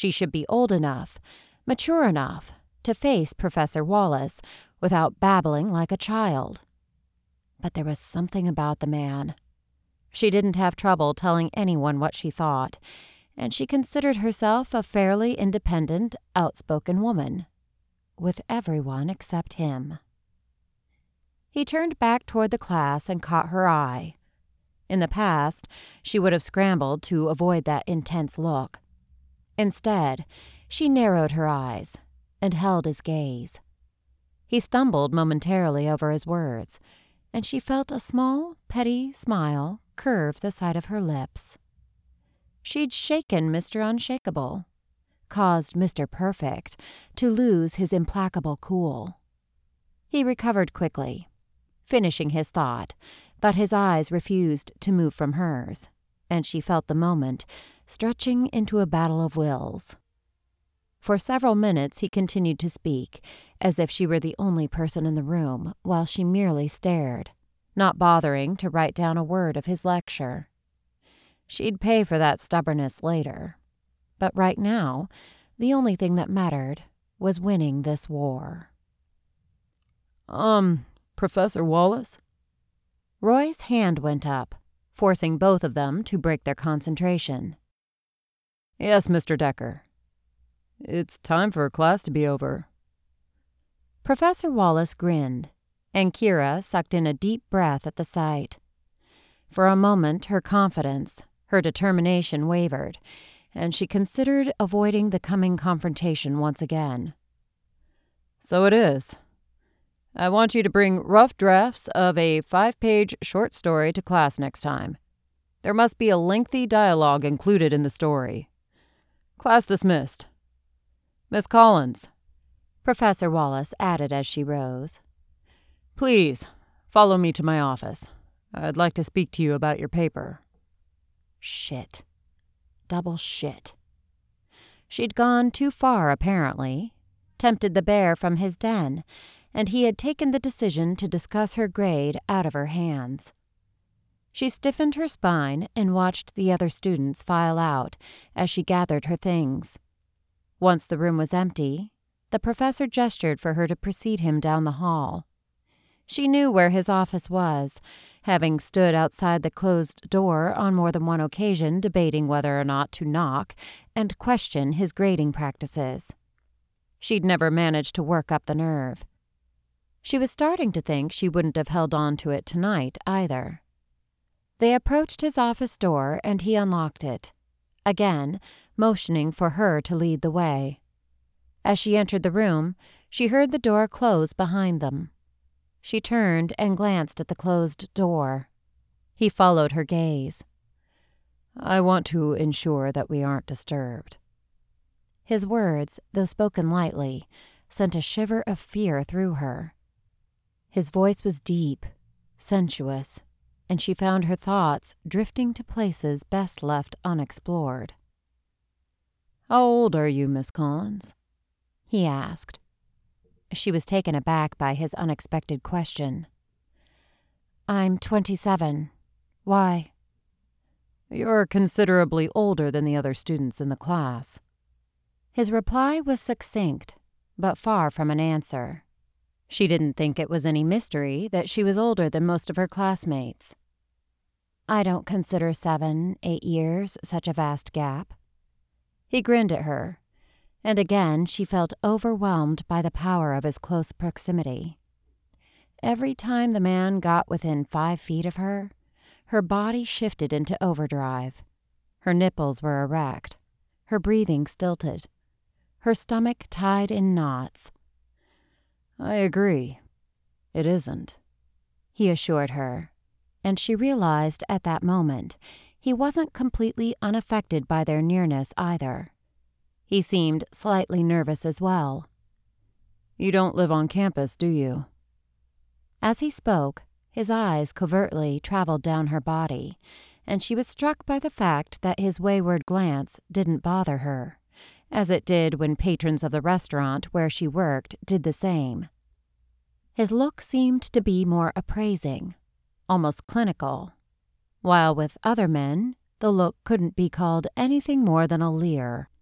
She should be old enough, mature enough, to face Professor Wallace without babbling like a child. But there was something about the man. She didn't have trouble telling anyone what she thought, and she considered herself a fairly independent, outspoken woman, with everyone except him. He turned back toward the class and caught her eye. In the past, she would have scrambled to avoid that intense look. Instead, she narrowed her eyes and held his gaze. He stumbled momentarily over his words, and she felt a small, petty smile curve the side of her lips. She'd shaken Mr. Unshakable, caused Mr. Perfect to lose his implacable cool. He recovered quickly, finishing his thought, but his eyes refused to move from hers, and she felt the moment stretching into a battle of wills. For several minutes he continued to speak, as if she were the only person in the room, while she merely stared, not bothering to write down a word of his lecture. She'd pay for that stubbornness later, but right now, the only thing that mattered was winning this war. Professor Wallace? Roy's hand went up, forcing both of them to break their concentration. Yes, Mr. Decker. It's time for class to be over. Professor Wallace grinned, and Kira sucked in a deep breath at the sight. For a moment, her confidence, her determination wavered, and she considered avoiding the coming confrontation once again. So it is. I want you to bring rough drafts of a 5-page short story to class next time. There must be a lengthy dialogue included in the story. Class dismissed. Miss Collins, Professor Wallace added as she rose, please follow me to my office. I'd like to speak to you about your paper. Shit. Double shit. She'd gone too far, apparently, tempted the bear from his den, and he had taken the decision to discuss her grade out of her hands. She stiffened her spine and watched the other students file out as she gathered her things. Once the room was empty, the professor gestured for her to precede him down the hall. She knew where his office was, having stood outside the closed door on more than one occasion debating whether or not to knock and question his grading practices. She'd never managed to work up the nerve. She was starting to think she wouldn't have held on to it tonight either. They approached his office door and he unlocked it, again motioning for her to lead the way. As she entered the room, she heard the door close behind them. She turned and glanced at the closed door. He followed her gaze. I want to ensure that we aren't disturbed. His words, though spoken lightly, sent a shiver of fear through her. His voice was deep, sensuous, and she found her thoughts drifting to places best left unexplored. How old are you, Miss Collins? He asked. She was taken aback by his unexpected question. I'm 27. Why? You're considerably older than the other students in the class. His reply was succinct, but far from an answer. She didn't think it was any mystery that she was older than most of her classmates. I don't consider 7, 8 years such a vast gap. He grinned at her, and again she felt overwhelmed by the power of his close proximity. Every time the man got within 5 feet of her, her body shifted into overdrive. Her nipples were erect, her breathing stilted, her stomach tied in knots. I agree. It isn't, he assured her, and she realized at that moment he wasn't completely unaffected by their nearness either. He seemed slightly nervous as well. You don't live on campus, do you? As he spoke, his eyes covertly traveled down her body, and she was struck by the fact that his wayward glance didn't bother her, as it did when patrons of the restaurant where she worked did the same. His look seemed to be more appraising, almost clinical, while with other men, the look couldn't be called anything more than a leer.